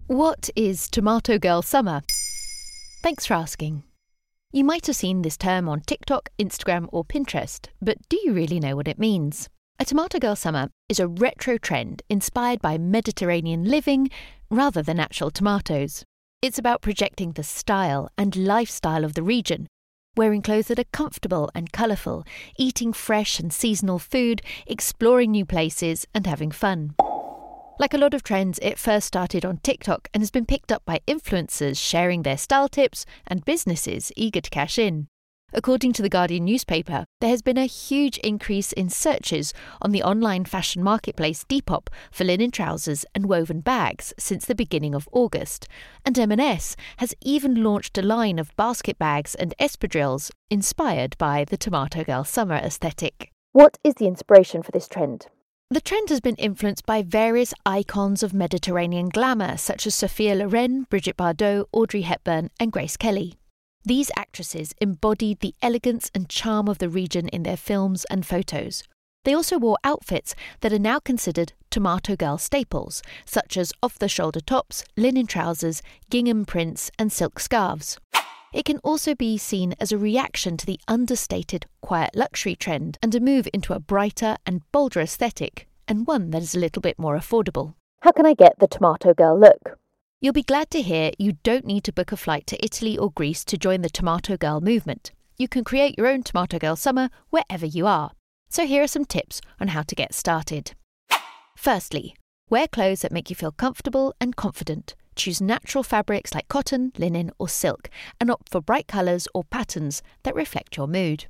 What is Tomato Girl Summer? Thanks for asking. You might have seen this term on TikTok, Instagram or Pinterest, but do you really know what it means? A Tomato Girl Summer is a retro trend inspired by Mediterranean living rather than actual tomatoes. It's about projecting the style and lifestyle of the region, wearing clothes that are comfortable and colourful, eating fresh and seasonal food, exploring new places and having fun. Like a lot of trends, it first started on TikTok and has been picked up by influencers sharing their style tips and businesses eager to cash in. According to The Guardian newspaper, there has been a huge increase in searches on the online fashion marketplace Depop for linen trousers and woven bags since the beginning of August, and M&S has even launched a line of basket bags and espadrilles inspired by the Tomato Girl Summer aesthetic. What is the inspiration for this trend? The trend has been influenced by various icons of Mediterranean glamour such as Sophia Loren, Brigitte Bardot, Audrey Hepburn and Grace Kelly. These actresses embodied the elegance and charm of the region in their films and photos. They also wore outfits that are now considered Tomato Girl staples, such as off-the-shoulder tops, linen trousers, gingham prints and silk scarves. It can also be seen as a reaction to the understated quiet luxury trend and a move into a brighter and bolder aesthetic, and one that is a little bit more affordable. How can I get the Tomato Girl look? You'll be glad to hear you don't need to book a flight to Italy or Greece to join the Tomato Girl movement. You can create your own Tomato Girl summer wherever you are. So here are some tips on how to get started. Firstly, wear clothes that make you feel comfortable and confident. Choose natural fabrics like cotton, linen or silk and opt for bright colours or patterns that reflect your mood.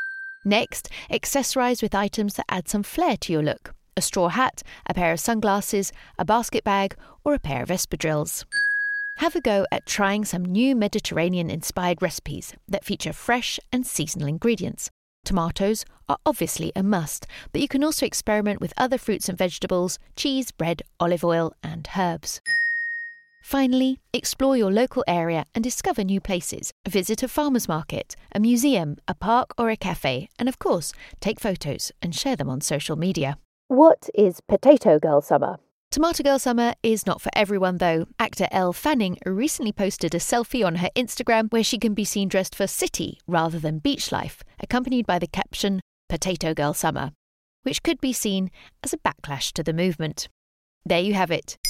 Next, accessorise with items that add some flair to your look. A straw hat, a pair of sunglasses, a basket bag or a pair of espadrilles. Have a go at trying some new Mediterranean-inspired recipes that feature fresh and seasonal ingredients. Tomatoes are obviously a must, but you can also experiment with other fruits and vegetables, cheese, bread, olive oil and herbs. Finally, explore your local area and discover new places. Visit a farmer's market, a museum, a park or a cafe, and of course, take photos and share them on social media. What is Potato Girl Summer? Tomato Girl Summer is not for everyone though. Actor Elle Fanning recently posted a selfie on her Instagram where she can be seen dressed for city rather than beach life, accompanied by the caption, Potato Girl Summer, which could be seen as a backlash to the movement. There you have it.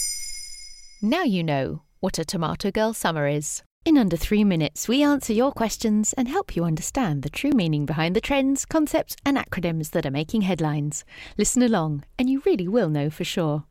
Now you know what a Tomato Girl Summer is. In under 3 minutes, we answer your questions and help you understand the true meaning behind the trends, concepts and acronyms that are making headlines. Listen along and you really will know for sure.